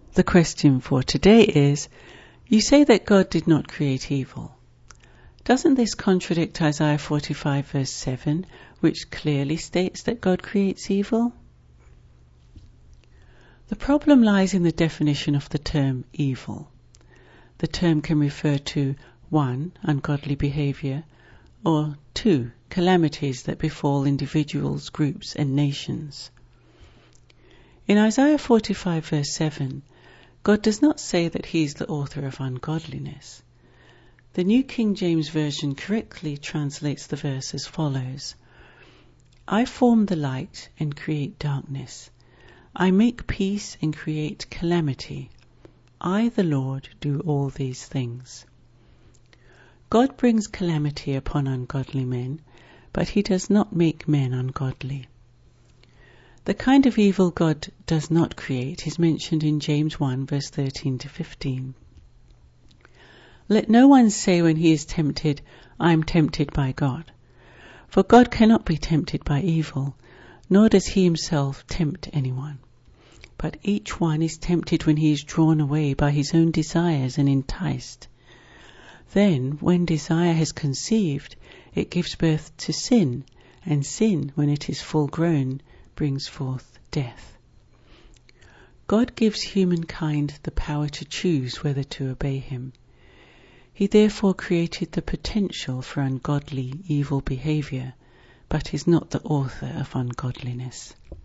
The question for today is, you say that God did not create evil. Doesn't this contradict Isaiah 45 verse 7, which clearly states that God creates evil? The problem lies in the definition of the term evil. The term can refer to 1. Ungodly behavior, or 2. Calamities that befall individuals, groups and nations. In Isaiah 45 verse 7, God does not say that He is the author of ungodliness. The New King James Version correctly translates the verse as follows: I form the light and create darkness. I make peace and create calamity. I, the Lord, do all these things. God brings calamity upon ungodly men, but He does not make men ungodly. The kind of evil God does not create is mentioned in James 1 verse 13 to 15. Let no one say when he is tempted, I am tempted by God. For God cannot be tempted by evil, nor does He Himself tempt anyone. But each one is tempted when he is drawn away by his own desires and enticed. Then, when desire has conceived, it gives birth to sin, and sin, when it is full grown, brings forth death. God gives humankind the power to choose whether to obey Him. He therefore created the potential for ungodly, evil behavior, but is not the author of ungodliness.